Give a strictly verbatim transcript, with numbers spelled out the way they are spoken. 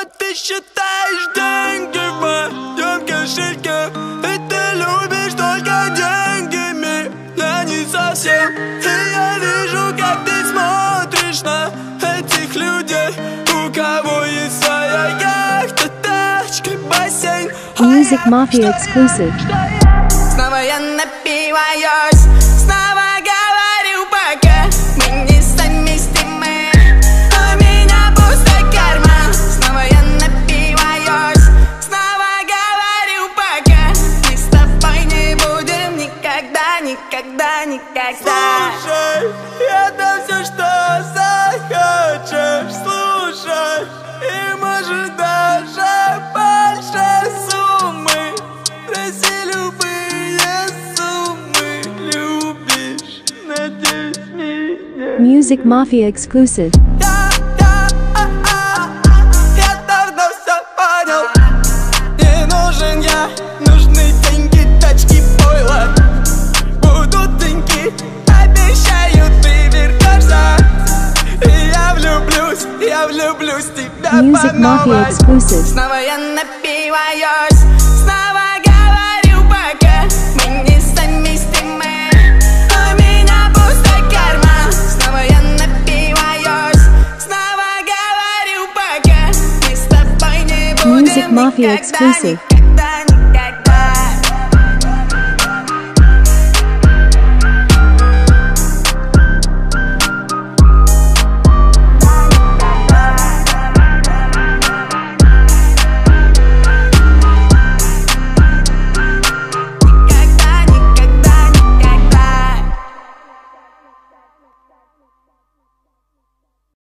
ты считаешь деньги в моем кошельке, и ты любишь только деньгами, я не совсем. И я вижу, как ты смотришь на этих людей, у кого есть своя яхта, тачка, бассейн. Music Mafia exclusive. Снова я напиваюсь, снова говорю пока мы не совместимы, а у меня пустой карман. Снова я напиваюсь, снова говорю пока мы с тобой не будем никогда, никогда, никогда. Слушай, я дам все, что захочешь, слушай, и может даже больше суммы. Проси любые суммы, любишь, надеюсь, меня. Music Mafia exclusive. Я, я, а, а, я давно все понял. Не нужен я, нужны деньги, тачки, пойло. Будут деньги, обещаю, ты вернешься. И я влюблюсь, я влюблюсь в тебя по Music Mafia новой. exclusive. Снова я напиваюсь, снова говорю пока мы не совместимы, а у меня пустой карман. Снова я напиваюсь, снова говорю пока мы с тобой не Music будем Mafia никогда, exclusive.